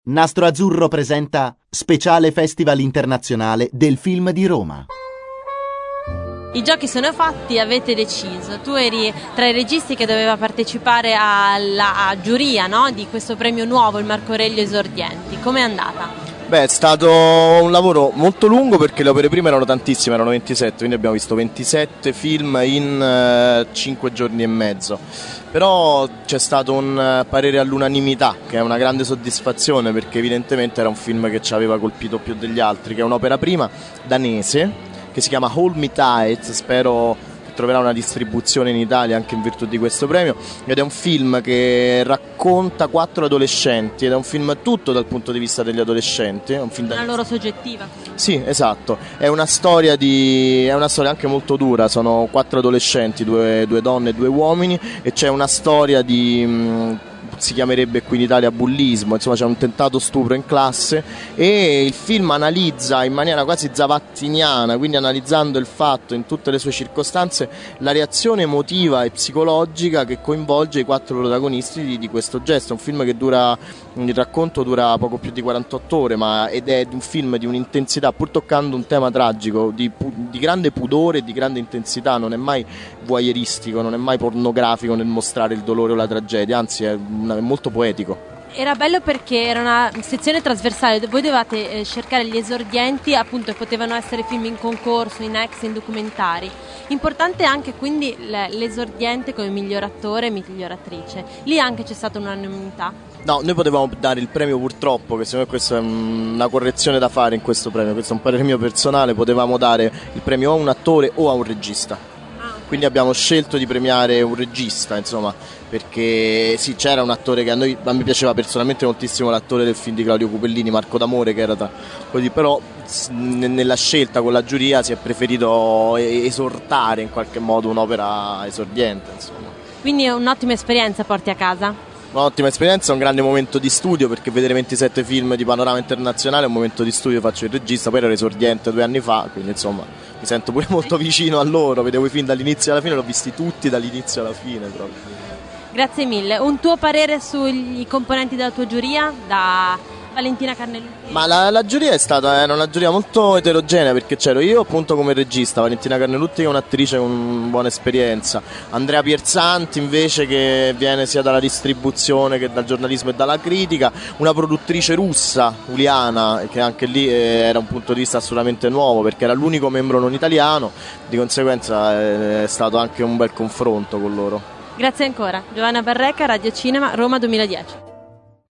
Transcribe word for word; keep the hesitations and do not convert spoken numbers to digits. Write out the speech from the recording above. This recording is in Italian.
Nastro Azzurro presenta Speciale Festival Internazionale del Film di Roma. I giochi sono fatti, avete deciso. Tu eri tra i registi che doveva partecipare alla giuria, no? Di questo premio nuovo, il Marco Aurelio Esordienti. Com'è andata? Beh, è stato un lavoro molto lungo perché le opere prime erano tantissime, erano ventisette, quindi abbiamo visto ventisette film in uh, cinque giorni e mezzo. Però c'è stato un parere all'unanimità, che è una grande soddisfazione perché evidentemente era un film che ci aveva colpito più degli altri, che è un'opera prima danese che si chiama Hold Me Tight, spero troverà una distribuzione in Italia anche in virtù di questo premio, ed è un film che racconta quattro adolescenti ed è un film tutto dal punto di vista degli adolescenti, è un film una da... loro soggettiva. Sì, esatto, è una storia di è una storia anche molto dura, sono quattro adolescenti, due, due donne e due uomini, e c'è una storia di mh, si chiamerebbe qui in Italia bullismo, insomma c'è un tentato stupro in classe, e il film analizza in maniera quasi zavattiniana, quindi analizzando il fatto in tutte le sue circostanze, la reazione emotiva e psicologica che coinvolge i quattro protagonisti di, di questo gesto. È un film che dura, il racconto dura poco più di quarantotto ore, ma ed è un film di un'intensità, pur toccando un tema tragico, di, di grande pudore e di grande intensità, non è mai voyeuristico, non è mai pornografico nel mostrare il dolore o la tragedia, anzi è è molto poetico. Era bello perché era una sezione trasversale, voi dovevate eh, cercare gli esordienti, appunto, potevano essere film in concorso, in ex, in documentari. Importante anche quindi l'esordiente come miglior attore e miglior attrice. Lì anche c'è stata un'unanimità. No, noi potevamo dare il premio, purtroppo, che secondo me questa è una correzione da fare in questo premio, questo è un parere mio personale, potevamo dare il premio a un attore o a un regista. Quindi abbiamo scelto di premiare un regista, insomma, perché sì, c'era un attore che a noi, a me piaceva personalmente moltissimo, l'attore del film di Claudio Cupellini, Marco D'Amore, che era tra così, però nella scelta con la giuria si è preferito esortare in qualche modo un'opera esordiente, insomma. Quindi è un'ottima esperienza porti a casa? Un'ottima esperienza, un grande momento di studio, perché vedere ventisette film di panorama internazionale è un momento di studio. Faccio il regista, poi ero esordiente due anni fa, quindi insomma mi sento pure molto vicino a loro, vedevo i film dall'inizio alla fine, l'ho visti tutti dall'inizio alla fine proprio. Grazie mille. Un tuo parere sui componenti della tua giuria, da Valentina Carnelutti? Ma la, la giuria è stata era una giuria molto eterogenea, perché c'ero io appunto come regista, Valentina Carnelutti che è un'attrice con buona esperienza, Andrea Pierzanti invece che viene sia dalla distribuzione che dal giornalismo e dalla critica, una produttrice russa, Uliana, che anche lì era un punto di vista assolutamente nuovo perché era l'unico membro non italiano, di conseguenza è stato anche un bel confronto con loro. Grazie ancora. Giovanna Barreca, Radio Cinema, Roma duemiladieci.